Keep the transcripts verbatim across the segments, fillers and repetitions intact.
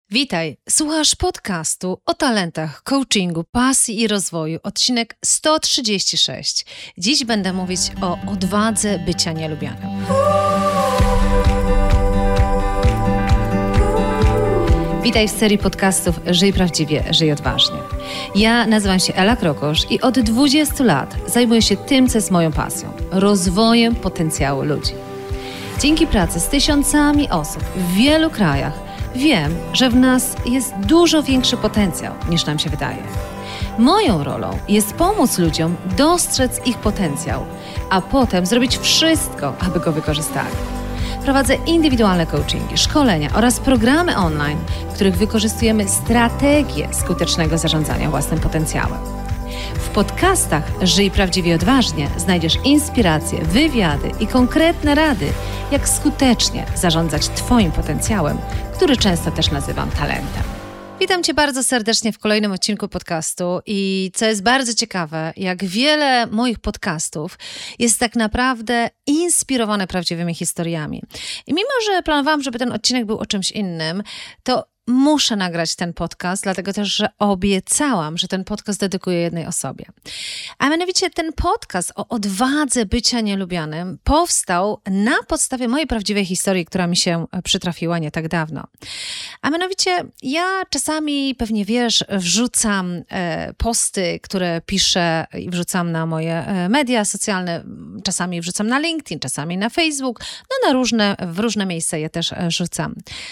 Witaj, słuchasz podcastu o talentach, coachingu, pasji i rozwoju, odcinek sto trzydzieści sześć. Dziś będę mówić o odwadze bycia nielubianym. Witaj w serii podcastów Żyj Prawdziwie, Żyj Odważnie. Ja nazywam się Ela Krokosz i od dwudziestu lat zajmuję się tym, co jest moją pasją – rozwojem potencjału ludzi. Dzięki pracy z tysiącami osób w wielu krajach wiem, że w nas jest dużo większy potencjał, niż nam się wydaje. Moją rolą jest pomóc ludziom dostrzec ich potencjał, a potem zrobić wszystko, aby go wykorzystali. Prowadzę indywidualne coachingi, szkolenia oraz programy online, w których wykorzystujemy strategię skutecznego zarządzania własnym potencjałem. W podcastach Żyj Prawdziwie Odważnie znajdziesz inspiracje, wywiady i konkretne rady, jak skutecznie zarządzać Twoim potencjałem, który często też nazywam talentem. Witam Cię bardzo serdecznie w kolejnym odcinku podcastu i co jest bardzo ciekawe, jak wiele moich podcastów jest tak naprawdę inspirowane prawdziwymi historiami. I mimo, że planowałam, żeby ten odcinek był o czymś innym, to muszę nagrać ten podcast, dlatego też, że obiecałam, że ten podcast dedykuję jednej osobie. A mianowicie ten podcast o odwadze bycia nielubianym powstał na podstawie mojej prawdziwej historii, która mi się przytrafiła nie tak dawno. A mianowicie ja czasami, pewnie wiesz, wrzucam e, posty, które piszę i wrzucam na moje e, media socjalne, czasami wrzucam na LinkedIn, czasami na Facebook, no na różne, w różne miejsca je też e, rzucam.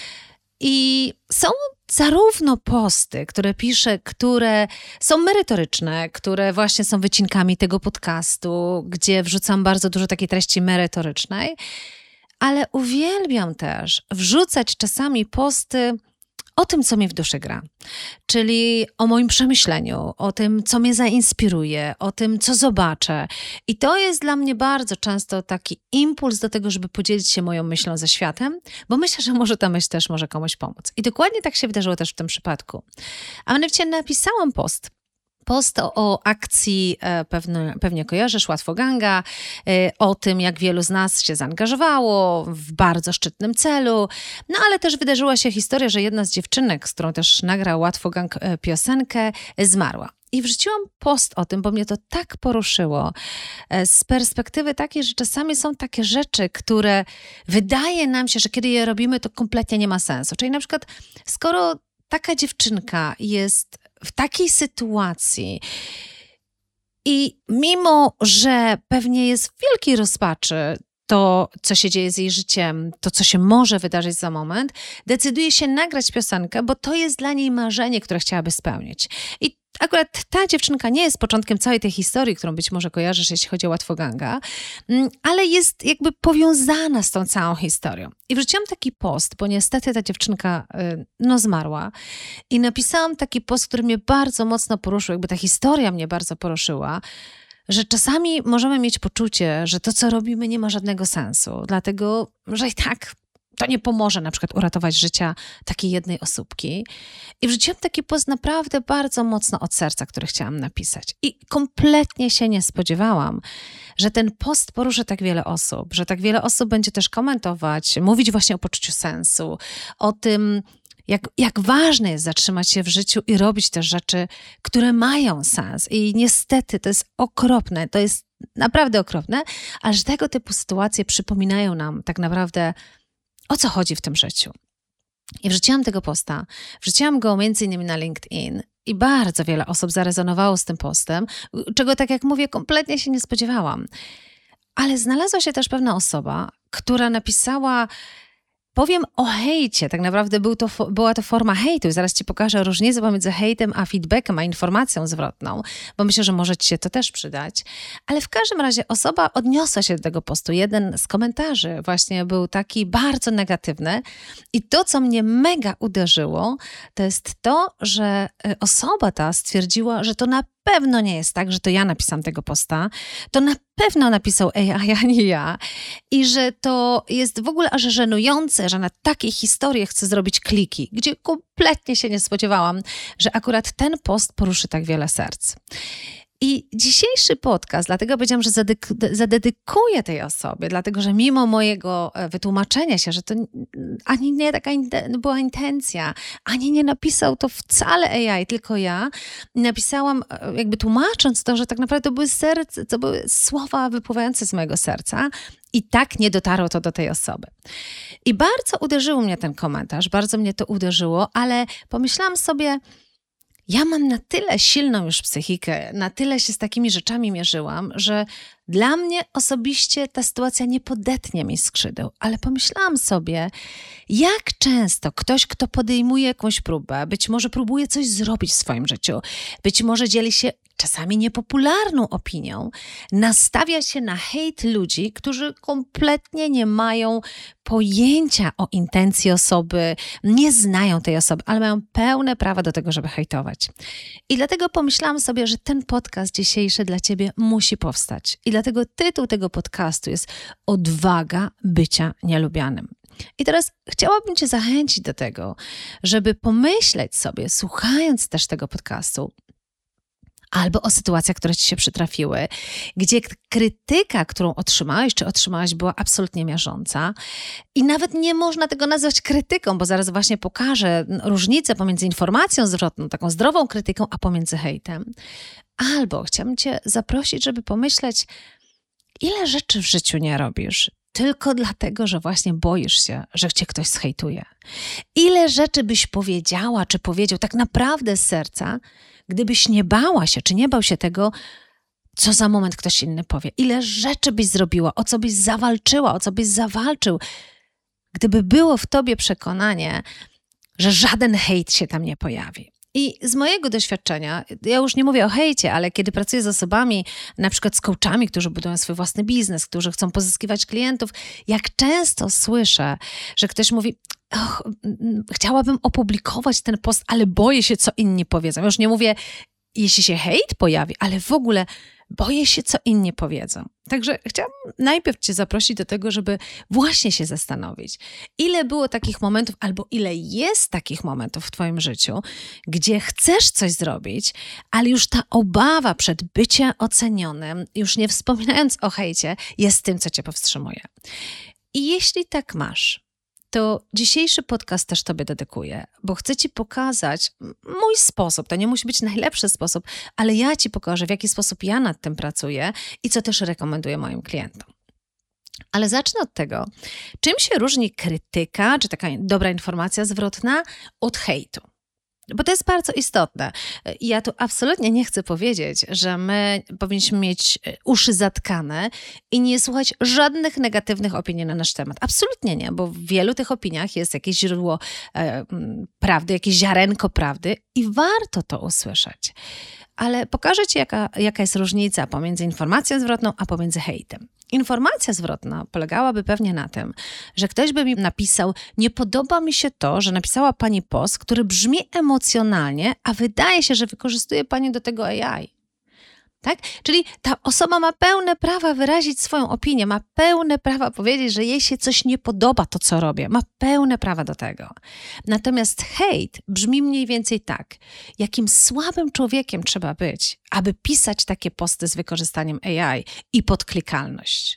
I są zarówno posty, które piszę, które są merytoryczne, które właśnie są wycinkami tego podcastu, gdzie wrzucam bardzo dużo takiej treści merytorycznej, ale uwielbiam też wrzucać czasami posty o tym, co mi w duszy gra, czyli o moim przemyśleniu, o tym, co mnie zainspiruje, o tym, co zobaczę. I to jest dla mnie bardzo często taki impuls do tego, żeby podzielić się moją myślą ze światem, bo myślę, że może ta myśl też może komuś pomóc. I dokładnie tak się wydarzyło też w tym przypadku. A mianowicie napisałam post, Post o, o akcji, e, pewne, pewnie kojarzysz, Łatwoganga, e, o tym, jak wielu z nas się zaangażowało w bardzo szczytnym celu. No ale też wydarzyła się historia, że jedna z dziewczynek, z którą też nagrał Łatwogang e, piosenkę, e, zmarła. I wrzuciłam post o tym, bo mnie to tak poruszyło e, z perspektywy takiej, że czasami są takie rzeczy, które wydaje nam się, że kiedy je robimy, to kompletnie nie ma sensu. Czyli na przykład, skoro taka dziewczynka jest w takiej sytuacji i mimo, że pewnie jest w wielkiej rozpaczy to, co się dzieje z jej życiem, to, co się może wydarzyć za moment, decyduje się nagrać piosenkę, bo to jest dla niej marzenie, które chciałaby spełnić. I akurat ta dziewczynka nie jest początkiem całej tej historii, którą być może kojarzysz, jeśli chodzi o Łatwoganga, ale jest jakby powiązana z tą całą historią. I wrzuciłam taki post, bo niestety ta dziewczynka no, zmarła i napisałam taki post, który mnie bardzo mocno poruszył, jakby ta historia mnie bardzo poruszyła, że czasami możemy mieć poczucie, że to, co robimy, nie ma żadnego sensu, dlatego, że i tak to nie pomoże na przykład uratować życia takiej jednej osóbki. I wrzuciłam taki post naprawdę bardzo mocno od serca, który chciałam napisać. I kompletnie się nie spodziewałam, że ten post poruszy tak wiele osób, że tak wiele osób będzie też komentować, mówić właśnie o poczuciu sensu, o tym, jak, jak ważne jest zatrzymać się w życiu i robić też rzeczy, które mają sens. I niestety to jest okropne, to jest naprawdę okropne, ale że tego typu sytuacje przypominają nam tak naprawdę, o co chodzi w tym życiu. I wrzuciłam tego posta, wrzuciłam go między innymi na LinkedIn i bardzo wiele osób zarezonowało z tym postem, czego, tak jak mówię, kompletnie się nie spodziewałam. Ale znalazła się też pewna osoba, która napisała, powiem o hejcie, tak naprawdę był to, była to forma hejtu. Zaraz Ci pokażę różnicę pomiędzy hejtem a feedbackiem, a informacją zwrotną, bo myślę, że może Ci się to też przydać. Ale w każdym razie osoba odniosła się do tego postu. Jeden z komentarzy właśnie był taki bardzo negatywny i to, co mnie mega uderzyło, to jest to, że osoba ta stwierdziła, że to na pewno nie jest tak, że to ja napisałam tego posta, to na pewno napisał A I, a nie ja i że to jest w ogóle aż żenujące, że na takiej historii chcę zrobić kliki, gdzie kompletnie się nie spodziewałam, że akurat ten post poruszy tak wiele serc. I dzisiejszy podcast, dlatego powiedziałam, że zadedyk- zadedykuję tej osobie, dlatego że mimo mojego wytłumaczenia się, że to ani nie taka in- była intencja, ani nie napisał to wcale A I, tylko ja, napisałam jakby tłumacząc to, że tak naprawdę to były, serce, to były słowa wypływające z mojego serca i tak nie dotarło to do tej osoby. I bardzo uderzył mnie ten komentarz, bardzo mnie to uderzyło, ale pomyślałam sobie, ja mam na tyle silną już psychikę, na tyle się z takimi rzeczami mierzyłam, że dla mnie osobiście ta sytuacja nie podetnie mi skrzydeł, ale pomyślałam sobie, jak często ktoś, kto podejmuje jakąś próbę, być może próbuje coś zrobić w swoim życiu, być może dzieli się czasami niepopularną opinią, nastawia się na hejt ludzi, którzy kompletnie nie mają pojęcia o intencji osoby, nie znają tej osoby, ale mają pełne prawo do tego, żeby hejtować. I dlatego pomyślałam sobie, że ten podcast dzisiejszy dla ciebie musi powstać. I dlatego tytuł tego podcastu jest Odwaga bycia nielubianym. I teraz chciałabym cię zachęcić do tego, żeby pomyśleć sobie, słuchając też tego podcastu, albo o sytuacjach, które ci się przytrafiły, gdzie krytyka, którą otrzymałeś, czy otrzymałaś, była absolutnie miażąca i nawet nie można tego nazwać krytyką, bo zaraz właśnie pokażę różnicę pomiędzy informacją zwrotną, taką zdrową krytyką, a pomiędzy hejtem. Albo chciałabym cię zaprosić, żeby pomyśleć, ile rzeczy w życiu nie robisz, tylko dlatego, że właśnie boisz się, że cię ktoś zhejtuje. Ile rzeczy byś powiedziała, czy powiedział tak naprawdę z serca, gdybyś nie bała się, czy nie bał się tego, co za moment ktoś inny powie. Ile rzeczy byś zrobiła, o co byś zawalczyła, o co byś zawalczył, gdyby było w tobie przekonanie, że żaden hejt się tam nie pojawi. I z mojego doświadczenia, ja już nie mówię o hejcie, ale kiedy pracuję z osobami, na przykład z coachami, którzy budują swój własny biznes, którzy chcą pozyskiwać klientów, jak często słyszę, że ktoś mówi, och, chciałabym opublikować ten post, ale boję się, co inni powiedzą. Już nie mówię, jeśli się hejt pojawi, ale w ogóle boję się, co inni powiedzą. Także chciałabym najpierw cię zaprosić do tego, żeby właśnie się zastanowić, ile było takich momentów, albo ile jest takich momentów w twoim życiu, gdzie chcesz coś zrobić, ale już ta obawa przed byciem ocenionym, już nie wspominając o hejcie, jest tym, co cię powstrzymuje. I jeśli tak masz, to dzisiejszy podcast też tobie dedykuję, bo chcę ci pokazać mój sposób. To nie musi być najlepszy sposób, ale ja ci pokażę, w jaki sposób ja nad tym pracuję i co też rekomenduję moim klientom. Ale zacznę od tego, czym się różni krytyka, czy taka dobra informacja zwrotna od hejtu. Bo to jest bardzo istotne. Ja tu absolutnie nie chcę powiedzieć, że my powinniśmy mieć uszy zatkane i nie słuchać żadnych negatywnych opinii na nasz temat. Absolutnie nie, bo w wielu tych opiniach jest jakieś źródło e, prawdy, jakieś ziarenko prawdy i warto to usłyszeć. Ale pokażę ci, jaka, jaka jest różnica pomiędzy informacją zwrotną, a pomiędzy hejtem. Informacja zwrotna polegałaby pewnie na tym, że ktoś by mi napisał, nie podoba mi się to, że napisała pani post, który brzmi emocjonalnie, a wydaje się, że wykorzystuje pani do tego A I. Tak? Czyli ta osoba ma pełne prawa wyrazić swoją opinię, ma pełne prawa powiedzieć, że jej się coś nie podoba to, co robię. Ma pełne prawa do tego. Natomiast hejt brzmi mniej więcej tak, jakim słabym człowiekiem trzeba być, aby pisać takie posty z wykorzystaniem A I i podklikalność.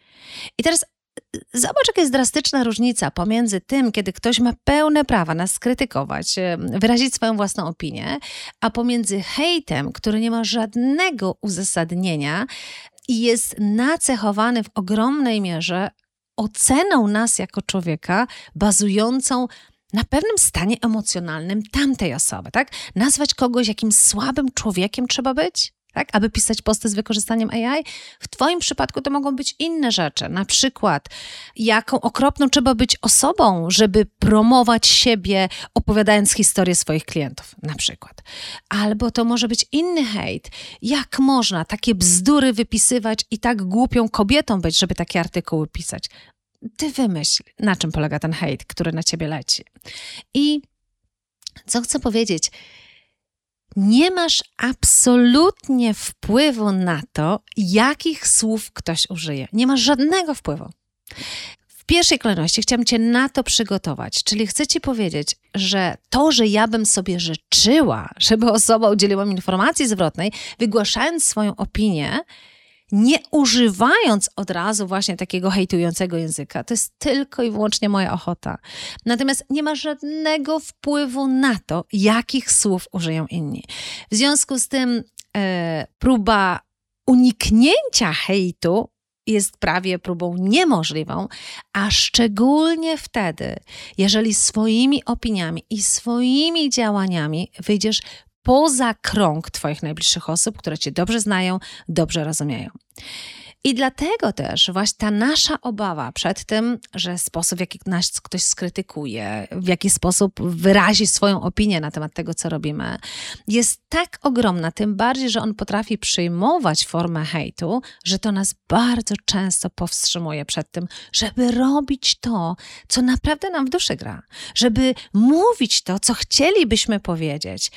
I teraz zobacz, jaka jest drastyczna różnica pomiędzy tym, kiedy ktoś ma pełne prawa nas skrytykować, wyrazić swoją własną opinię, a pomiędzy hejtem, który nie ma żadnego uzasadnienia i jest nacechowany w ogromnej mierze oceną nas jako człowieka, bazującą na pewnym stanie emocjonalnym tamtej osoby. Tak? Nazwać kogoś, jakim słabym człowiekiem trzeba być? Tak, aby pisać posty z wykorzystaniem A I? W twoim przypadku to mogą być inne rzeczy. Na przykład, jaką okropną trzeba być osobą, żeby promować siebie, opowiadając historię swoich klientów, na przykład. Albo to może być inny hejt. Jak można takie bzdury wypisywać i tak głupią kobietą być, żeby takie artykuły pisać? Ty wymyśl, na czym polega ten hejt, który na ciebie leci. I co chcę powiedzieć? Nie masz absolutnie wpływu na to, jakich słów ktoś użyje. Nie masz żadnego wpływu. pierwszej kolejności chciałam Cię na to przygotować, czyli chcę Ci powiedzieć, że to, że ja bym sobie życzyła, żeby osoba udzieliła mi informacji zwrotnej, wygłaszając swoją opinię, nie używając od razu właśnie takiego hejtującego języka. To jest tylko i wyłącznie moja ochota. Natomiast nie ma żadnego wpływu na to, jakich słów użyją inni. W związku z tym e, próba uniknięcia hejtu jest prawie próbą niemożliwą, a szczególnie wtedy, jeżeli swoimi opiniami i swoimi działaniami wyjdziesz poza krąg Twoich najbliższych osób, które Cię dobrze znają, dobrze rozumieją. I dlatego też właśnie ta nasza obawa przed tym, że sposób, w jaki nas ktoś skrytykuje, w jaki sposób wyrazi swoją opinię na temat tego, co robimy, jest tak ogromna, tym bardziej, że on potrafi przyjmować formę hejtu, że to nas bardzo często powstrzymuje przed tym, żeby robić to, co naprawdę nam w duszy gra, żeby mówić to, co chcielibyśmy powiedzieć.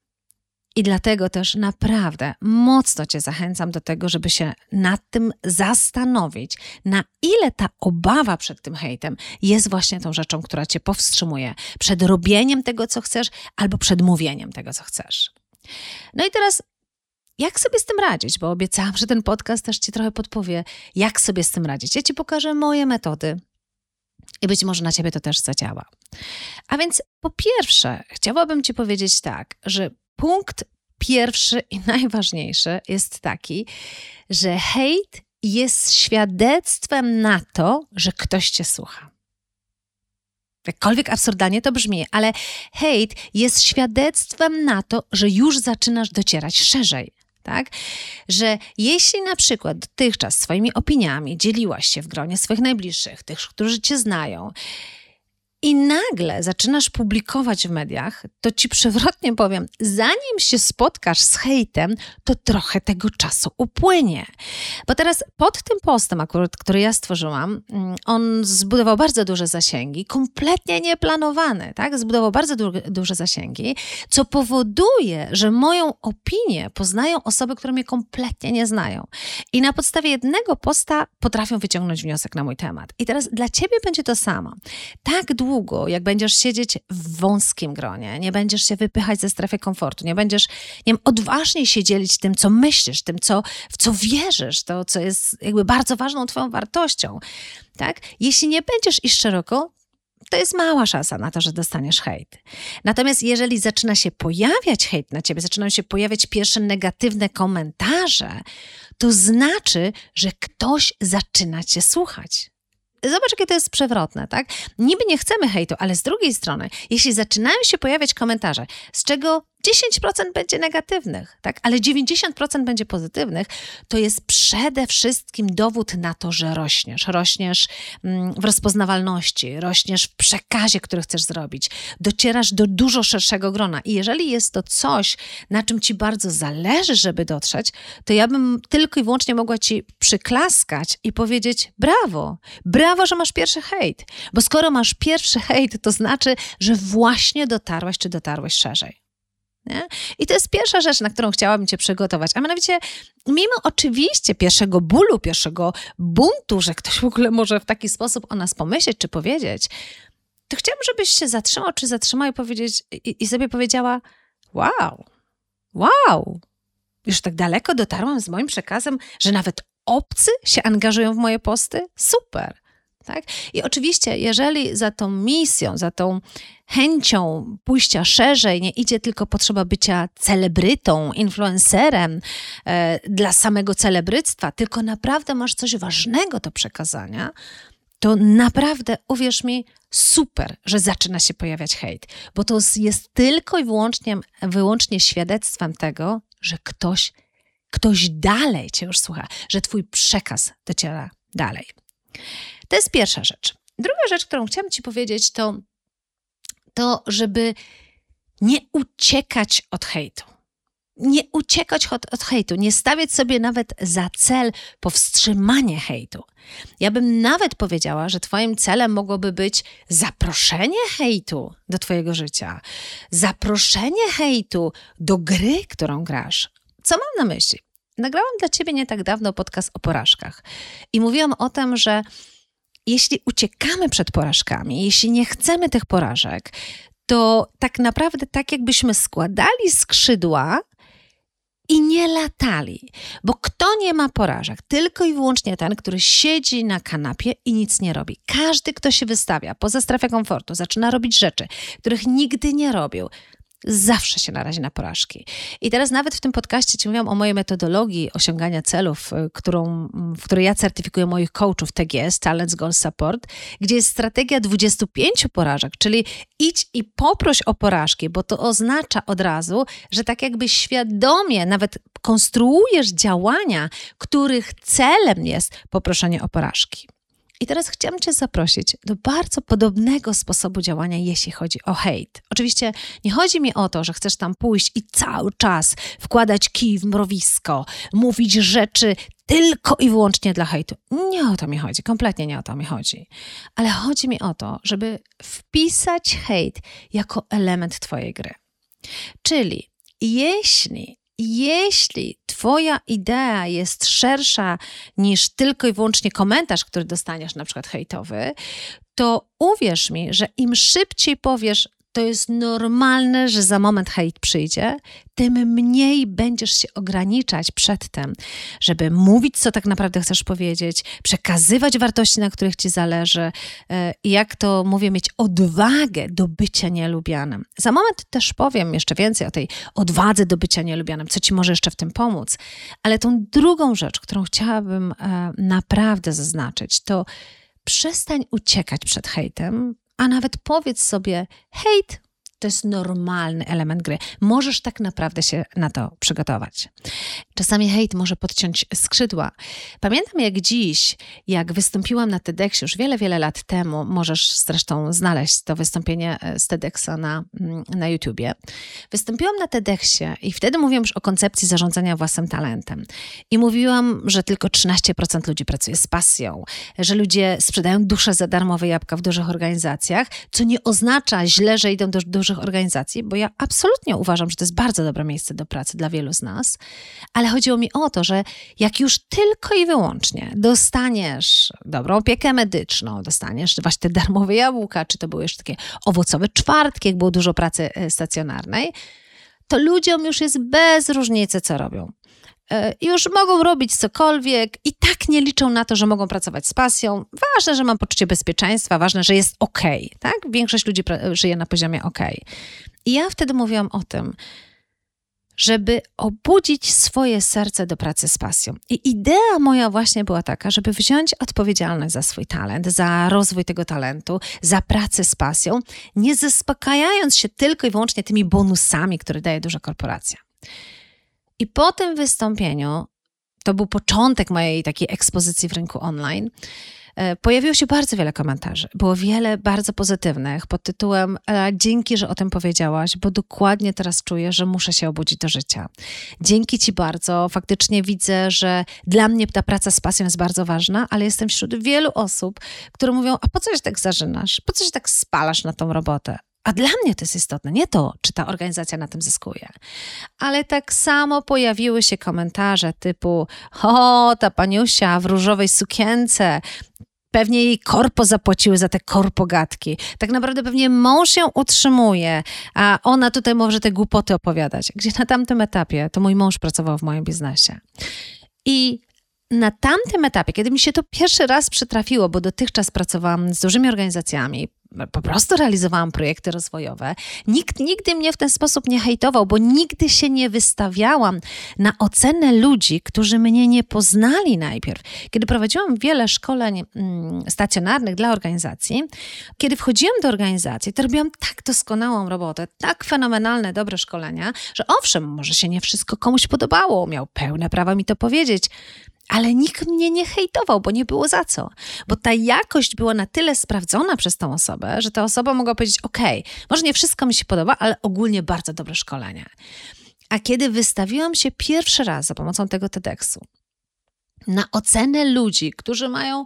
I dlatego też naprawdę mocno Cię zachęcam do tego, żeby się nad tym zastanowić, na ile ta obawa przed tym hejtem jest właśnie tą rzeczą, która Cię powstrzymuje przed robieniem tego, co chcesz, albo przed mówieniem tego, co chcesz. No i teraz, jak sobie z tym radzić? Bo obiecałam, że ten podcast też Ci trochę podpowie, jak sobie z tym radzić. Ja Ci pokażę moje metody i być może na Ciebie to też zadziała. A więc po pierwsze, chciałabym Ci powiedzieć tak, że punkt pierwszy i najważniejszy jest taki, że hejt jest świadectwem na to, że ktoś Cię słucha. Jakkolwiek absurdalnie to brzmi, ale hejt jest świadectwem na to, że już zaczynasz docierać szerzej. Tak? Że jeśli na przykład dotychczas swoimi opiniami dzieliłaś się w gronie swoich najbliższych, tych, którzy Cię znają, i nagle zaczynasz publikować w mediach, to Ci przewrotnie powiem, zanim się spotkasz z hejtem, to trochę tego czasu upłynie. Bo teraz pod tym postem akurat, który ja stworzyłam, on zbudował bardzo duże zasięgi, kompletnie nieplanowany, tak? Zbudował bardzo du- duże zasięgi, co powoduje, że moją opinię poznają osoby, które mnie kompletnie nie znają. I na podstawie jednego posta potrafią wyciągnąć wniosek na mój temat. I teraz dla Ciebie będzie to samo. Tak długo Długo, jak będziesz siedzieć w wąskim gronie, nie będziesz się wypychać ze strefy komfortu, nie będziesz, nie wiem, odważniej się dzielić tym, co myślisz, tym, co, w co wierzysz, to, co jest jakby bardzo ważną Twoją wartością, tak? Jeśli nie będziesz iść szeroko, to jest mała szansa na to, że dostaniesz hejt. Natomiast jeżeli zaczyna się pojawiać hejt na Ciebie, zaczynają się pojawiać pierwsze negatywne komentarze, to znaczy, że ktoś zaczyna Cię słuchać. Zobacz, jakie to jest przewrotne, tak? Niby nie chcemy hejtu, ale z drugiej strony, jeśli zaczynają się pojawiać komentarze, z czego dziesięć procent będzie negatywnych, tak? Ale dziewięćdziesiąt procent będzie pozytywnych, to jest przede wszystkim dowód na to, że rośniesz. Rośniesz w rozpoznawalności, rośniesz w przekazie, który chcesz zrobić. Docierasz do dużo szerszego grona. I jeżeli jest to coś, na czym Ci bardzo zależy, żeby dotrzeć, to ja bym tylko i wyłącznie mogła Ci przyklaskać i powiedzieć brawo, brawo, że masz pierwszy hejt. Bo skoro masz pierwszy hejt, to znaczy, że właśnie dotarłaś czy dotarłeś szerzej. Nie? I to jest pierwsza rzecz, na którą chciałabym Cię przygotować. A mianowicie, mimo oczywiście pierwszego bólu, pierwszego buntu, że ktoś w ogóle może w taki sposób o nas pomyśleć czy powiedzieć, to chciałabym, żebyś się zatrzymał czy zatrzymała i, powiedzieć, i, i sobie powiedziała wow, wow, już tak daleko dotarłam z moim przekazem, że nawet obcy się angażują w moje posty? Super. Tak? I oczywiście, jeżeli za tą misją, za tą chęcią pójścia szerzej nie idzie tylko potrzeba bycia celebrytą, influencerem e, dla samego celebryctwa, tylko naprawdę masz coś ważnego do przekazania, to naprawdę, uwierz mi, super, że zaczyna się pojawiać hejt, bo to jest tylko i wyłącznie, wyłącznie świadectwem tego, że ktoś, ktoś dalej Cię już słucha, że Twój przekaz dociera dalej. To jest pierwsza rzecz. Druga rzecz, którą chciałam Ci powiedzieć, to, to żeby nie uciekać od hejtu. Nie uciekać od, od hejtu, nie stawiać sobie nawet za cel powstrzymanie hejtu. Ja bym nawet powiedziała, że Twoim celem mogłoby być zaproszenie hejtu do Twojego życia, zaproszenie hejtu do gry, którą grasz. Co mam na myśli? Nagrałam dla Ciebie nie tak dawno podcast o porażkach i mówiłam o tym, że jeśli uciekamy przed porażkami, jeśli nie chcemy tych porażek, to tak naprawdę tak jakbyśmy składali skrzydła i nie latali. Bo kto nie ma porażek? Tylko i wyłącznie ten, który siedzi na kanapie i nic nie robi. Każdy, kto się wystawia poza strefę komfortu, zaczyna robić rzeczy, których nigdy nie robił, zawsze się narazi na porażki. I teraz nawet w tym podcaście ci mówiłam o mojej metodologii osiągania celów, którą, w której ja certyfikuję moich coachów T G S, Talents Goals Support, gdzie jest strategia dwudziestu pięciu porażek, czyli idź i poproś o porażki, bo to oznacza od razu, że tak jakby świadomie nawet konstruujesz działania, których celem jest poproszenie o porażki. I teraz chciałam cię zaprosić do bardzo podobnego sposobu działania, jeśli chodzi o hejt. Oczywiście nie chodzi mi o to, że chcesz tam pójść i cały czas wkładać kij w mrowisko, mówić rzeczy tylko i wyłącznie dla hejtu. Nie o to mi chodzi, kompletnie nie o to mi chodzi. Ale chodzi mi o to, żeby wpisać hejt jako element twojej gry. Czyli jeśli Jeśli twoja idea jest szersza niż tylko i wyłącznie komentarz, który dostaniesz, na przykład hejtowy, to uwierz mi, że im szybciej powiesz, to jest normalne, że za moment hejt przyjdzie, tym mniej będziesz się ograniczać przed tym, żeby mówić, co tak naprawdę chcesz powiedzieć, przekazywać wartości, na których ci zależy i jak to mówię, mieć odwagę do bycia nielubianym. Za moment też powiem jeszcze więcej o tej odwadze do bycia nielubianym, co ci może jeszcze w tym pomóc. Ale tą drugą rzecz, którą chciałabym naprawdę zaznaczyć, to przestań uciekać przed hejtem, a nawet powiedz sobie, hejt to jest normalny element gry. Możesz tak naprawdę się na to przygotować. Czasami hejt może podciąć skrzydła. Pamiętam jak dziś, jak wystąpiłam na TEDxie już wiele, wiele lat temu, możesz zresztą znaleźć to wystąpienie z TEDxa na, na YouTubie. Wystąpiłam na TEDxie i wtedy mówiłam już o koncepcji zarządzania własnym talentem. I mówiłam, że tylko trzynaście procent ludzi pracuje z pasją, że ludzie sprzedają duszę za darmowe jabłka w dużych organizacjach, co nie oznacza źle, że idą do dużych organizacji, bo ja absolutnie uważam, że to jest bardzo dobre miejsce do pracy dla wielu z nas, ale chodziło mi o to, że jak już tylko i wyłącznie dostaniesz dobrą opiekę medyczną, dostaniesz właśnie te darmowe jabłka, czy to były jeszcze takie owocowe czwartki, jak było dużo pracy stacjonarnej, to ludziom już jest bez różnicy, co robią. I już mogą robić cokolwiek i tak nie liczą na to, że mogą pracować z pasją. Ważne, że mam poczucie bezpieczeństwa, ważne, że jest okej, tak? Większość ludzi żyje na poziomie okej. I ja wtedy mówiłam o tym, żeby obudzić swoje serce do pracy z pasją. I idea moja właśnie była taka, żeby wziąć odpowiedzialność za swój talent, za rozwój tego talentu, za pracę z pasją, nie zaspokajając się tylko i wyłącznie tymi bonusami, które daje duża korporacja. I po tym wystąpieniu, to był początek mojej takiej ekspozycji w rynku online, pojawiło się bardzo wiele komentarzy. Było wiele bardzo pozytywnych pod tytułem dzięki, że o tym powiedziałaś, bo dokładnie teraz czuję, że muszę się obudzić do życia. Dzięki ci bardzo. Faktycznie widzę, że dla mnie ta praca z pasją jest bardzo ważna, ale jestem wśród wielu osób, które mówią, a po co się tak zażynasz? Po co się tak spalasz na tą robotę? A dla mnie to jest istotne, nie to, czy ta organizacja na tym zyskuje. Ale tak samo pojawiły się komentarze typu o, ta paniusia w różowej sukience, pewnie jej korpo zapłaciły za te korpogatki. Tak naprawdę pewnie mąż ją utrzymuje, a ona tutaj może te głupoty opowiadać. Gdzie na tamtym etapie to mój mąż pracował w moim biznesie. I na tamtym etapie, kiedy mi się to pierwszy raz przytrafiło, bo dotychczas pracowałam z dużymi organizacjami, po prostu realizowałam projekty rozwojowe, nikt nigdy mnie w ten sposób nie hejtował, bo nigdy się nie wystawiałam na ocenę ludzi, którzy mnie nie poznali najpierw. Kiedy prowadziłam wiele szkoleń mm, stacjonarnych dla organizacji, kiedy wchodziłam do organizacji, to robiłam tak doskonałą robotę, tak fenomenalne, dobre szkolenia, że owszem, może się nie wszystko komuś podobało, miał pełne prawo mi to powiedzieć, ale nikt mnie nie hejtował, bo nie było za co. Bo ta jakość była na tyle sprawdzona przez tą osobę, że ta osoba mogła powiedzieć, okej, może nie wszystko mi się podoba, ale ogólnie bardzo dobre szkolenie. A kiedy wystawiłam się pierwszy raz za pomocą tego TEDxu na ocenę ludzi, którzy mają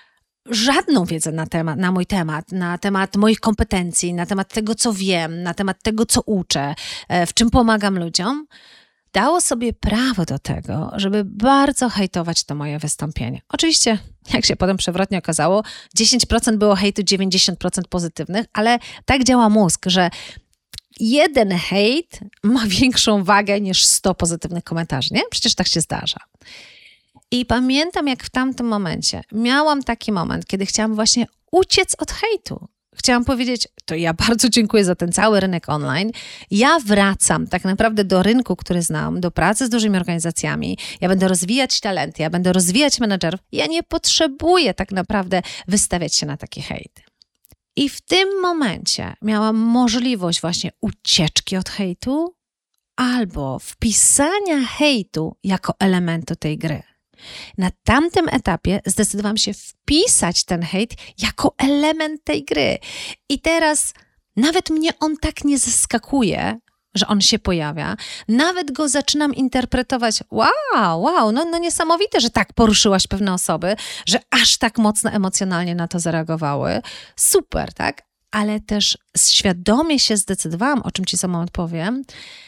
żadną wiedzę na temat, na mój temat, na temat moich kompetencji, na temat tego, co wiem, na temat tego, co uczę, w czym pomagam ludziom, dało sobie prawo do tego, żeby bardzo hejtować to moje wystąpienie. Oczywiście, jak się potem przewrotnie okazało, dziesięć procent było hejtu, dziewięćdziesiąt procent pozytywnych, ale tak działa mózg, że jeden hejt ma większą wagę niż sto pozytywnych komentarzy, nie? Przecież tak się zdarza. I pamiętam, jak w tamtym momencie miałam taki moment, kiedy chciałam właśnie uciec od hejtu. Chciałam powiedzieć, to ja bardzo dziękuję za ten cały rynek online. Ja wracam tak naprawdę do rynku, który znam, do pracy z dużymi organizacjami. Ja będę rozwijać talenty, ja będę rozwijać menedżerów. Ja nie potrzebuję tak naprawdę wystawiać się na takie hejty. I w tym momencie miałam możliwość właśnie ucieczki od hejtu albo wpisania hejtu jako elementu tej gry. Na tamtym etapie zdecydowałam się wpisać ten hejt jako element tej gry. I teraz nawet mnie on tak nie zaskakuje, że on się pojawia. Nawet go zaczynam interpretować. Wow, wow, no, no niesamowite, że tak poruszyłaś pewne osoby, że aż tak mocno emocjonalnie na to zareagowały. Super, tak? Ale też świadomie się zdecydowałam, o czym ci za moment powiem,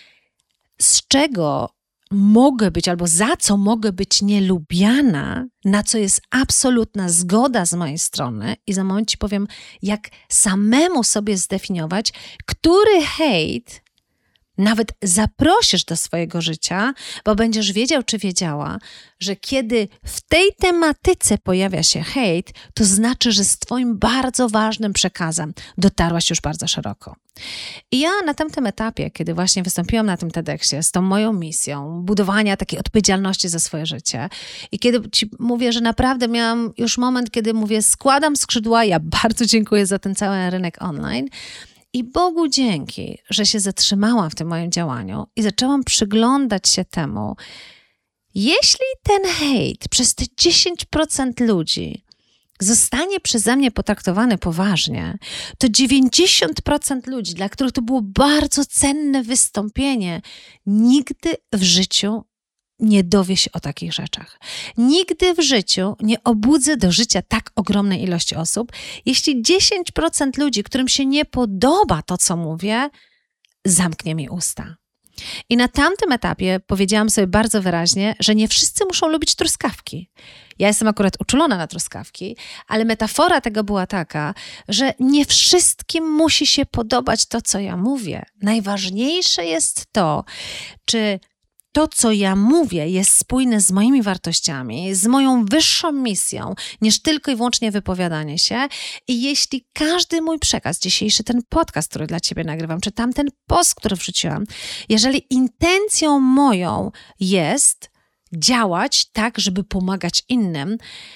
z czego mogę być albo za co mogę być nielubiana, na co jest absolutna zgoda z mojej strony i za moment ci powiem, jak samemu sobie zdefiniować, który hejt nawet zaprosisz do swojego życia, bo będziesz wiedział czy wiedziała, że kiedy w tej tematyce pojawia się hejt, to znaczy, że z twoim bardzo ważnym przekazem dotarłaś już bardzo szeroko. I ja na tamtym etapie, kiedy właśnie wystąpiłam na tym TEDxie z tą moją misją budowania takiej odpowiedzialności za swoje życie i kiedy ci mówię, że naprawdę miałam już moment, kiedy mówię, składam skrzydła, ja bardzo dziękuję za ten cały rynek online. I Bogu dzięki, że się zatrzymałam w tym moim działaniu i zaczęłam przyglądać się temu, jeśli ten hejt przez te dziesięć procent ludzi zostanie przeze mnie potraktowany poważnie, to dziewięćdziesiąt procent ludzi, dla których to było bardzo cenne wystąpienie, nigdy w życiu nie dowie się o takich rzeczach. Nigdy w życiu nie obudzę do życia tak ogromnej ilości osób, jeśli dziesięć procent ludzi, którym się nie podoba to, co mówię, zamknie mi usta. I na tamtym etapie powiedziałam sobie bardzo wyraźnie, że nie wszyscy muszą lubić truskawki. Ja jestem akurat uczulona na truskawki, ale metafora tego była taka, że nie wszystkim musi się podobać to, co ja mówię. Najważniejsze jest to, czy to, co ja mówię, jest spójne z moimi wartościami, z moją wyższą misją, niż tylko i wyłącznie wypowiadanie się. I jeśli każdy mój przekaz, dzisiejszy ten podcast, który dla ciebie nagrywam, czy tamten post, który wrzuciłam, jeżeli intencją moją jest działać tak, żeby pomagać innym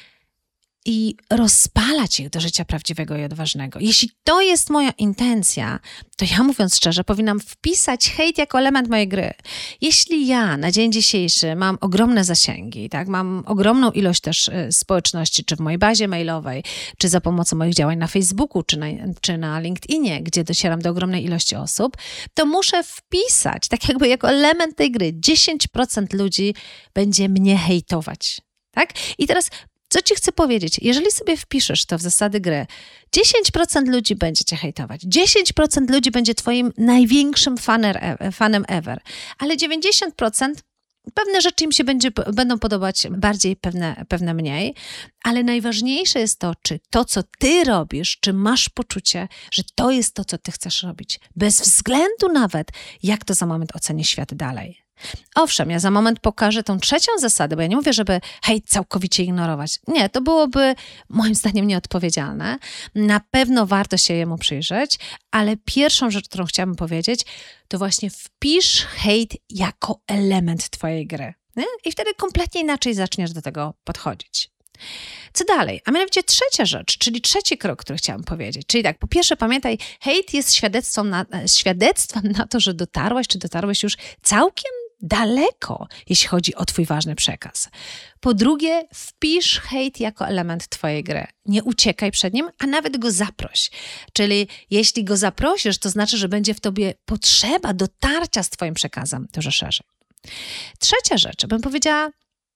i rozpalać ich do życia prawdziwego i odważnego. Jeśli to jest moja intencja, to ja, mówiąc szczerze, powinnam wpisać hejt jako element mojej gry. Jeśli ja na dzień dzisiejszy mam ogromne zasięgi, tak, mam ogromną ilość też y, społeczności, czy w mojej bazie mailowej, czy za pomocą moich działań na Facebooku, czy na, czy na LinkedInie, gdzie docieram do ogromnej ilości osób, to muszę wpisać, tak jakby jako element tej gry, dziesięć procent ludzi będzie mnie hejtować. Tak? I teraz co ci chcę powiedzieć? Jeżeli sobie wpiszesz to w zasady gry, dziesięć procent ludzi będzie cię hejtować, dziesięć procent ludzi będzie twoim największym faner, fanem ever, ale dziewięćdziesiąt procent pewne rzeczy im się będzie, będą podobać bardziej, pewne, pewne mniej, ale najważniejsze jest to, czy to, co ty robisz, czy masz poczucie, że to jest to, co ty chcesz robić, bez względu nawet, jak to za moment oceni świat dalej. Owszem, ja za moment pokażę tą trzecią zasadę, bo ja nie mówię, żeby hejt całkowicie ignorować. Nie, to byłoby moim zdaniem nieodpowiedzialne. Na pewno warto się jemu przyjrzeć, ale pierwszą rzecz, którą chciałabym powiedzieć, to właśnie wpisz hejt jako element twojej gry. Nie? I wtedy kompletnie inaczej zaczniesz do tego podchodzić. Co dalej? A mianowicie trzecia rzecz, czyli trzeci krok, który chciałam powiedzieć. Czyli tak, po pierwsze pamiętaj, hejt jest świadectwem na, świadectwem na to, że dotarłaś, czy dotarłeś już całkiem daleko, jeśli chodzi o twój ważny przekaz. Po drugie, wpisz hejt jako element twojej gry. Nie uciekaj przed nim, a nawet go zaproś. Czyli jeśli go zaprosisz, to znaczy, że będzie w tobie potrzeba dotarcia z twoim przekazem dużo szerzej. Trzecia rzecz, bym powiedziała,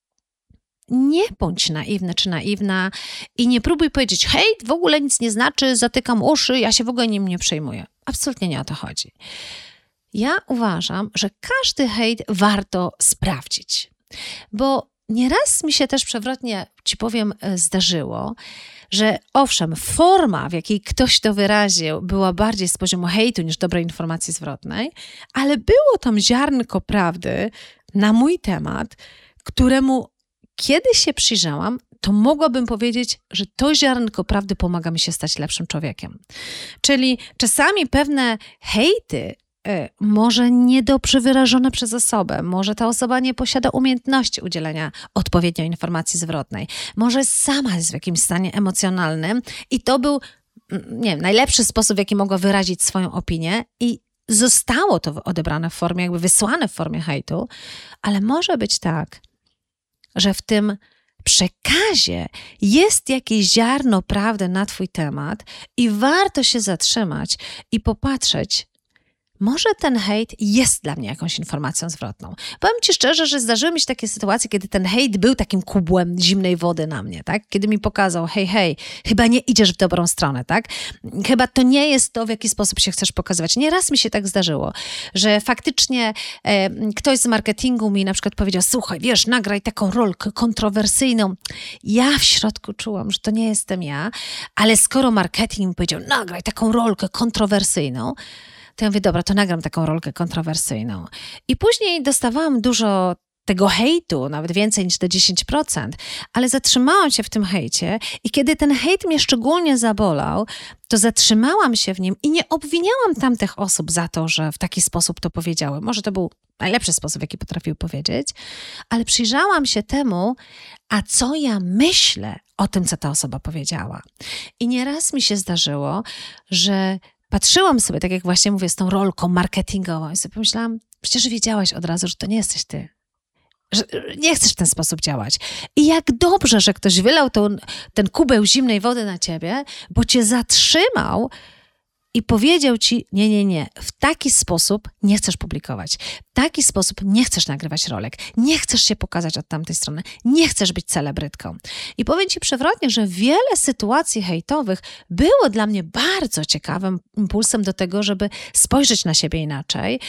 nie bądź naiwny czy naiwna i nie próbuj powiedzieć, hejt w ogóle nic nie znaczy, zatykam uszy, ja się w ogóle nim nie przejmuję. Absolutnie nie o to chodzi. ja uważam, że każdy hejt warto sprawdzić, bo nieraz mi się też przewrotnie, ci powiem, zdarzyło, że owszem, forma, w jakiej ktoś to wyraził, była bardziej z poziomu hejtu niż dobrej informacji zwrotnej, ale było tam ziarnko prawdy na mój temat, któremu kiedy się przyjrzałam, to mogłabym powiedzieć, że to ziarnko prawdy pomaga mi się stać lepszym człowiekiem. Czyli czasami pewne hejty może niedobrze wyrażone przez osobę, może ta osoba nie posiada umiejętności udzielenia odpowiedniej informacji zwrotnej, może sama jest w jakimś stanie emocjonalnym i to był, nie wiem, najlepszy sposób, w jaki mogła wyrazić swoją opinię i zostało to odebrane w formie, jakby wysłane w formie hejtu, ale może być tak, że w tym przekazie jest jakieś ziarno prawdy na twój temat i warto się zatrzymać i popatrzeć, może ten hejt jest dla mnie jakąś informacją zwrotną. Powiem ci szczerze, że zdarzyły mi się takie sytuacje, kiedy ten hejt był takim kubłem zimnej wody na mnie, tak? Kiedy mi pokazał, hej, hej, chyba nie idziesz w dobrą stronę, tak? Chyba to nie jest to, w jaki sposób się chcesz pokazywać. Nieraz mi się tak zdarzyło, że faktycznie e, ktoś z marketingu mi na przykład powiedział, słuchaj, wiesz, nagraj taką rolkę kontrowersyjną. Ja w środku czułam, że to nie jestem ja, ale skoro marketing mi powiedział, nagraj taką rolkę kontrowersyjną, to ja mówię, dobra, to nagram taką rolkę kontrowersyjną. I później dostawałam dużo tego hejtu, nawet więcej niż te dziesięć procent, ale zatrzymałam się w tym hejcie i kiedy ten hejt mnie szczególnie zabolał, to zatrzymałam się w nim i nie obwiniałam tamtych osób za to, że w taki sposób to powiedziały. Może to był najlepszy sposób, w jaki potrafiły powiedzieć, ale przyjrzałam się temu, a co ja myślę o tym, co ta osoba powiedziała. I nieraz mi się zdarzyło, że patrzyłam sobie, tak jak właśnie mówię, z tą rolką marketingową i sobie pomyślałam, przecież wiedziałaś od razu, że to nie jesteś ty. Że nie chcesz w ten sposób działać. I jak dobrze, że ktoś wylał tą, ten kubeł zimnej wody na ciebie, bo cię zatrzymał i powiedział ci, nie, nie, nie, w taki sposób nie chcesz publikować. W taki sposób nie chcesz nagrywać rolek. Nie chcesz się pokazać od tamtej strony. Nie chcesz być celebrytką. I powiem ci przewrotnie, że wiele sytuacji hejtowych było dla mnie bardzo ciekawym impulsem do tego, żeby spojrzeć na siebie inaczej,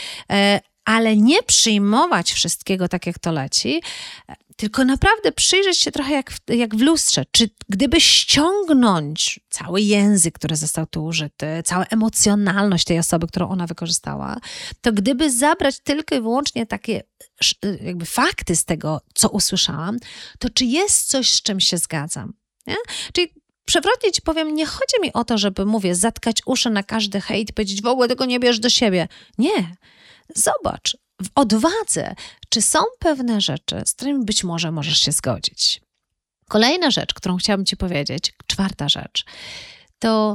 ale nie przyjmować wszystkiego tak, jak to leci, tylko naprawdę przyjrzeć się trochę jak w, jak w lustrze. Czy gdyby ściągnąć cały język, który został tu użyty, całą emocjonalność tej osoby, którą ona wykorzystała, to gdyby zabrać tylko i wyłącznie takie jakby fakty z tego, co usłyszałam, to czy jest coś, z czym się zgadzam? Nie? Czyli przewrotnie ci powiem, nie chodzi mi o to, żeby, mówię, zatkać uszy na każdy hejt i powiedzieć, w ogóle tego nie bierz do siebie. Nie. Zobacz, w odwadze, czy są pewne rzeczy, z którymi być może możesz się zgodzić. Kolejna rzecz, którą chciałabym ci powiedzieć, czwarta rzecz, to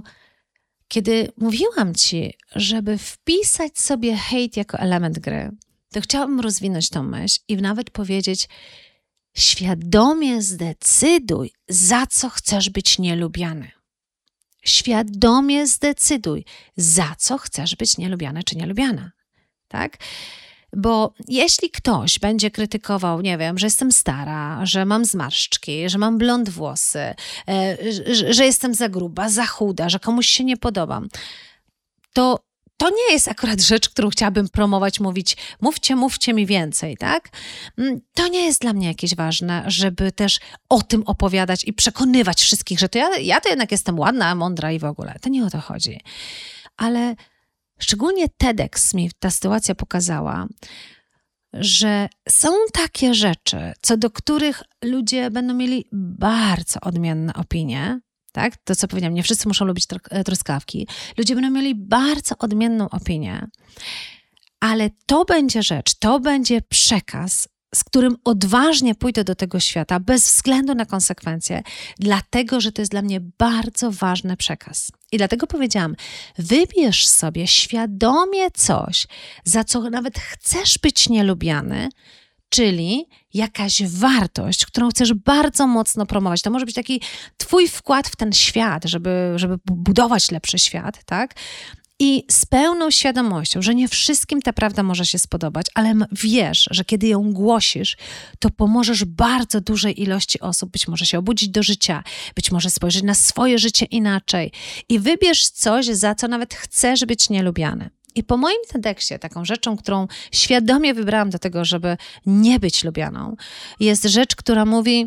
kiedy mówiłam ci, żeby wpisać sobie hejt jako element gry, to chciałabym rozwinąć tą myśl i nawet powiedzieć, świadomie zdecyduj, za co chcesz być nielubiany. Świadomie zdecyduj, za co chcesz być nielubiany czy nielubiana. Tak? Bo jeśli ktoś będzie krytykował, nie wiem, że jestem stara, że mam zmarszczki, że mam blond włosy, że, że jestem za gruba, za chuda, że komuś się nie podobam, to to nie jest akurat rzecz, którą chciałabym promować, mówić, mówcie, mówcie mi więcej, tak? To nie jest dla mnie jakieś ważne, żeby też o tym opowiadać i przekonywać wszystkich, że to ja, ja to jednak jestem ładna, mądra i w ogóle. To nie o to chodzi. Ale szczególnie TEDx mi ta sytuacja pokazała, że są takie rzeczy, co do których ludzie będą mieli bardzo odmienne opinie, tak? To, co powiedziałam, nie wszyscy muszą lubić truskawki. Ludzie będą mieli bardzo odmienną opinię, ale to będzie rzecz, to będzie przekaz, z którym odważnie pójdę do tego świata, bez względu na konsekwencje, dlatego, że to jest dla mnie bardzo ważny przekaz. I dlatego powiedziałam, wybierz sobie świadomie coś, za co nawet chcesz być nielubiany, czyli jakaś wartość, którą chcesz bardzo mocno promować. To może być taki twój wkład w ten świat, żeby, żeby budować lepszy świat, tak? I z pełną świadomością, że nie wszystkim ta prawda może się spodobać, ale wiesz, że kiedy ją głosisz, to pomożesz bardzo dużej ilości osób, być może się obudzić do życia, być może spojrzeć na swoje życie inaczej i wybierz coś, za co nawet chcesz być nielubiany. I po moim TEDxie taką rzeczą, którą świadomie wybrałam do tego, żeby nie być lubianą, jest rzecz, która mówi,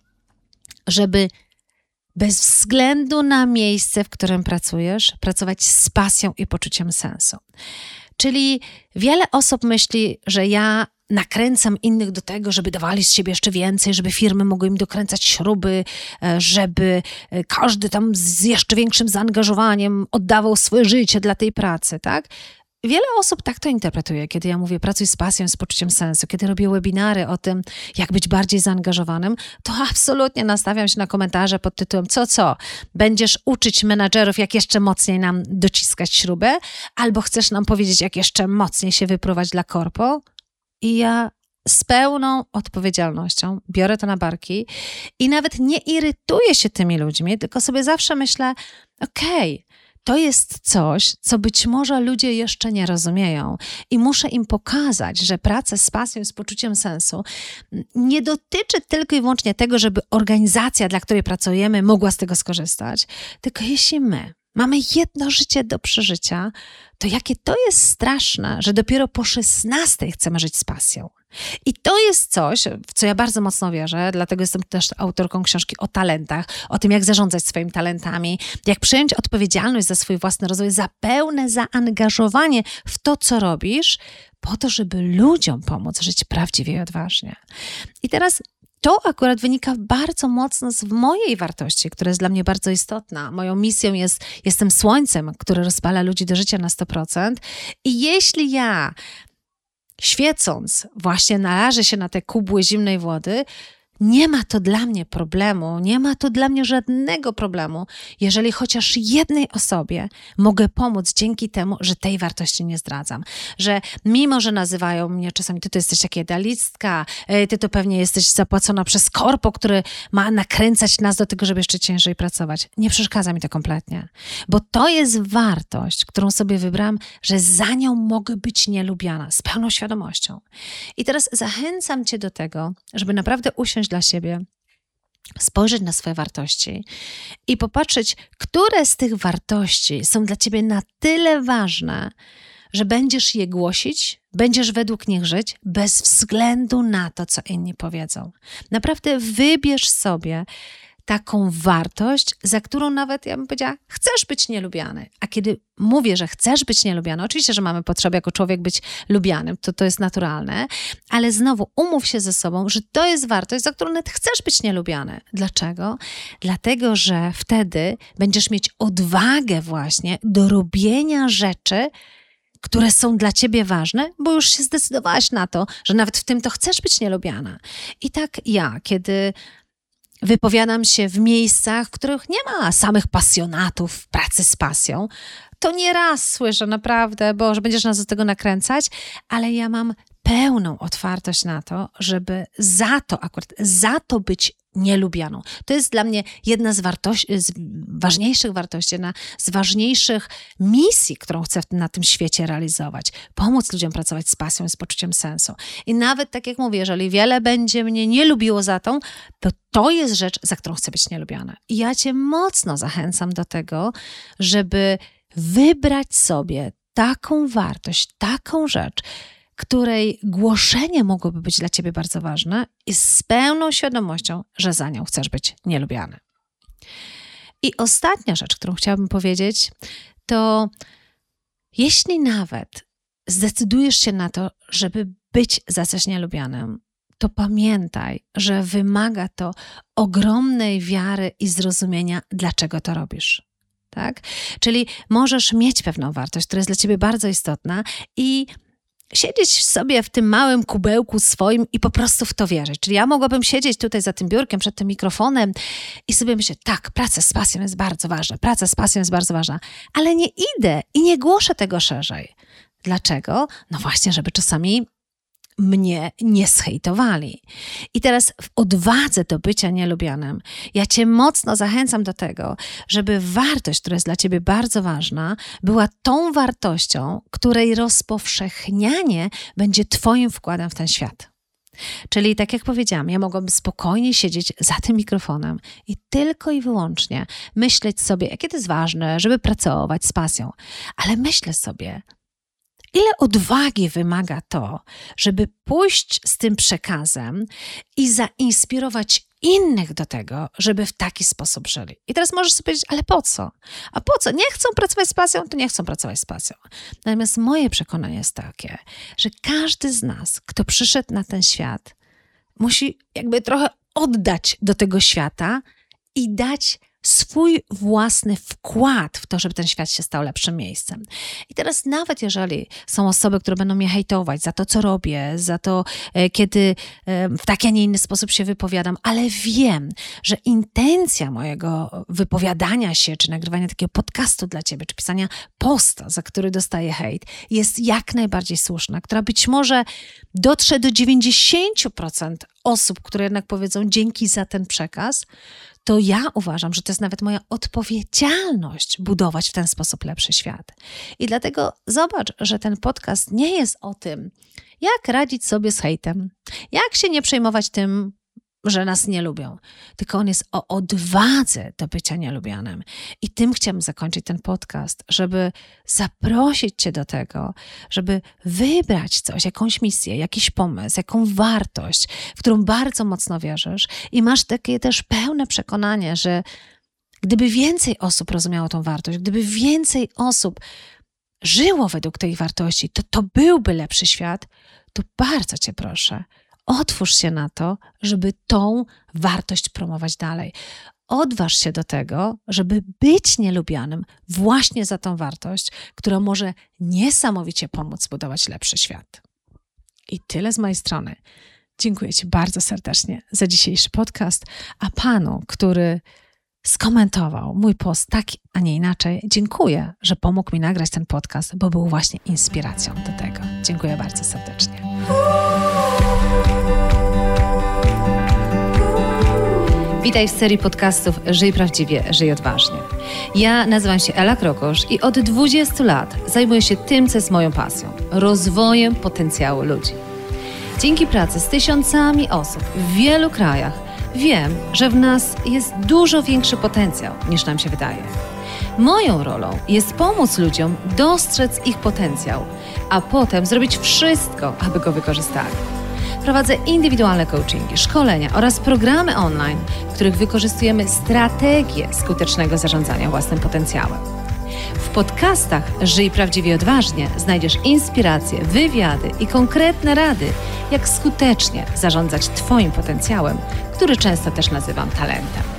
żeby bez względu na miejsce, w którym pracujesz, pracować z pasją i poczuciem sensu. Czyli wiele osób myśli, że ja nakręcam innych do tego, żeby dawali z siebie jeszcze więcej, żeby firmy mogły im dokręcać śruby, żeby każdy tam z jeszcze większym zaangażowaniem oddawał swoje życie dla tej pracy, tak? Wiele osób tak to interpretuje, kiedy ja mówię pracuj z pasją, z poczuciem sensu. Kiedy robię webinary o tym, jak być bardziej zaangażowanym, to absolutnie nastawiam się na komentarze pod tytułem co, co? Będziesz uczyć menadżerów, jak jeszcze mocniej nam dociskać śrubę? Albo chcesz nam powiedzieć, jak jeszcze mocniej się wypróbować dla korpo? I ja z pełną odpowiedzialnością biorę to na barki i nawet nie irytuję się tymi ludźmi, tylko sobie zawsze myślę, okej, okay, to jest coś, co być może ludzie jeszcze nie rozumieją i muszę im pokazać, że praca z pasją, z poczuciem sensu nie dotyczy tylko i wyłącznie tego, żeby organizacja, dla której pracujemy, mogła z tego skorzystać, tylko jeśli my mamy jedno życie do przeżycia, to jakie to jest straszne, że dopiero po szesnastej chcemy żyć z pasją. I to jest coś, w co ja bardzo mocno wierzę, dlatego jestem też autorką książki o talentach, o tym, jak zarządzać swoimi talentami, jak przyjąć odpowiedzialność za swój własny rozwój, za pełne zaangażowanie w to, co robisz, po to, żeby ludziom pomóc żyć prawdziwie i odważnie. I teraz to akurat wynika bardzo mocno z mojej wartości, która jest dla mnie bardzo istotna. Moją misją jest, jestem słońcem, które rozpala ludzi do życia na sto procent. I jeśli ja, świecąc, właśnie narażę się na te kubły zimnej wody, nie ma to dla mnie problemu, nie ma to dla mnie żadnego problemu, jeżeli chociaż jednej osobie mogę pomóc dzięki temu, że tej wartości nie zdradzam. Że mimo, że nazywają mnie czasami, ty to jesteś taka idealistka, ty to pewnie jesteś zapłacona przez korpo, który ma nakręcać nas do tego, żeby jeszcze ciężej pracować. Nie przeszkadza mi to kompletnie, bo to jest wartość, którą sobie wybrałam, że za nią mogę być nielubiana, z pełną świadomością. I teraz zachęcam cię do tego, żeby naprawdę usiąść dla siebie, spojrzeć na swoje wartości i popatrzeć, które z tych wartości są dla ciebie na tyle ważne, że będziesz je głosić, będziesz według nich żyć, bez względu na to, co inni powiedzą. Naprawdę wybierz sobie taką wartość, za którą nawet, ja bym powiedziała, chcesz być nielubiany. A kiedy mówię, że chcesz być nielubiany, oczywiście, że mamy potrzebę jako człowiek być lubianym, to to jest naturalne, ale znowu umów się ze sobą, że to jest wartość, za którą nawet chcesz być nielubiany. Dlaczego? Dlatego, że wtedy będziesz mieć odwagę właśnie do robienia rzeczy, które są dla ciebie ważne, bo już się zdecydowałaś na to, że nawet w tym to chcesz być nielubiana. I tak ja, kiedy wypowiadam się w miejscach, w których nie ma samych pasjonatów pracy z pasją, to nieraz słyszę naprawdę, bo że będziesz nas do tego nakręcać, ale ja mam pełną otwartość na to, żeby za to akurat, za to być nielubianą. To jest dla mnie jedna z, wartości, z ważniejszych wartości, jedna z ważniejszych misji, którą chcę na tym świecie realizować. Pomóc ludziom pracować z pasją, z poczuciem sensu. I nawet, tak jak mówię, jeżeli wiele będzie mnie nie lubiło za tą, to to jest rzecz, za którą chcę być nielubiana. I ja cię mocno zachęcam do tego, żeby wybrać sobie taką wartość, taką rzecz, której głoszenie mogłoby być dla ciebie bardzo ważne i z pełną świadomością, że za nią chcesz być nielubiany. I ostatnia rzecz, którą chciałabym powiedzieć, to jeśli nawet zdecydujesz się na to, żeby być za coś nielubianym, to pamiętaj, że wymaga to ogromnej wiary i zrozumienia, dlaczego to robisz. Tak? Czyli możesz mieć pewną wartość, która jest dla ciebie bardzo istotna i siedzieć sobie w tym małym kubełku swoim i po prostu w to wierzyć. Czyli ja mogłabym siedzieć tutaj za tym biurkiem, przed tym mikrofonem i sobie myśleć, tak, praca z pasją jest bardzo ważna, praca z pasją jest bardzo ważna, ale nie idę i nie głoszę tego szerzej. Dlaczego? No właśnie, żeby czasami mnie nie zhejtowali. I teraz w odwadze do bycia nielubianym ja cię mocno zachęcam do tego, żeby wartość, która jest dla ciebie bardzo ważna, była tą wartością, której rozpowszechnianie będzie twoim wkładem w ten świat. Czyli tak jak powiedziałam, ja mogłabym spokojnie siedzieć za tym mikrofonem i tylko i wyłącznie myśleć sobie, jakie to jest ważne, żeby pracować z pasją. Ale myślę sobie, ile odwagi wymaga to, żeby pójść z tym przekazem i zainspirować innych do tego, żeby w taki sposób żyli. I teraz możesz sobie powiedzieć, ale po co? A po co? Nie chcą pracować z pasją, to nie chcą pracować z pasją. Natomiast moje przekonanie jest takie, że każdy z nas, kto przyszedł na ten świat, musi jakby trochę oddać do tego świata i dać swój własny wkład w to, żeby ten świat się stał lepszym miejscem. I teraz nawet jeżeli są osoby, które będą mnie hejtować za to, co robię, za to, kiedy w taki, a nie inny sposób się wypowiadam, ale wiem, że intencja mojego wypowiadania się, czy nagrywania takiego podcastu dla ciebie, czy pisania posta, za który dostaję hejt, jest jak najbardziej słuszna, która być może dotrze do dziewięćdziesiąt procent osób, które jednak powiedzą dzięki za ten przekaz, to ja uważam, że to jest nawet moja odpowiedzialność budować w ten sposób lepszy świat. I dlatego zobacz, że ten podcast nie jest o tym, jak radzić sobie z hejtem, jak się nie przejmować tym, że nas nie lubią, tylko on jest o odwadze do bycia nielubianym. I tym chciałam zakończyć ten podcast, żeby zaprosić cię do tego, żeby wybrać coś, jakąś misję, jakiś pomysł, jaką wartość, w którą bardzo mocno wierzysz i masz takie też pełne przekonanie, że gdyby więcej osób rozumiało tą wartość, gdyby więcej osób żyło według tej wartości, to to byłby lepszy świat, to bardzo cię proszę, otwórz się na to, żeby tą wartość promować dalej. Odważ się do tego, żeby być nielubianym właśnie za tą wartość, która może niesamowicie pomóc budować lepszy świat. I tyle z mojej strony. Dziękuję ci bardzo serdecznie za dzisiejszy podcast, a panu, który skomentował mój post tak, a nie inaczej, dziękuję, że pomógł mi nagrać ten podcast, bo był właśnie inspiracją do tego. Dziękuję bardzo serdecznie. Witaj w serii podcastów Żyj Prawdziwie, Żyj Odważnie. Ja nazywam się Ela Krokosz i od dwudziestu lat zajmuję się tym, co jest moją pasją – rozwojem potencjału ludzi. Dzięki pracy z tysiącami osób w wielu krajach wiem, że w nas jest dużo większy potencjał, niż nam się wydaje. Moją rolą jest pomóc ludziom dostrzec ich potencjał, a potem zrobić wszystko, aby go wykorzystali. Prowadzę indywidualne coachingi, szkolenia oraz programy online, w których wykorzystujemy strategię skutecznego zarządzania własnym potencjałem. W podcastach Żyj Prawdziwie Odważnie znajdziesz inspiracje, wywiady i konkretne rady, jak skutecznie zarządzać Twoim potencjałem, który często też nazywam talentem.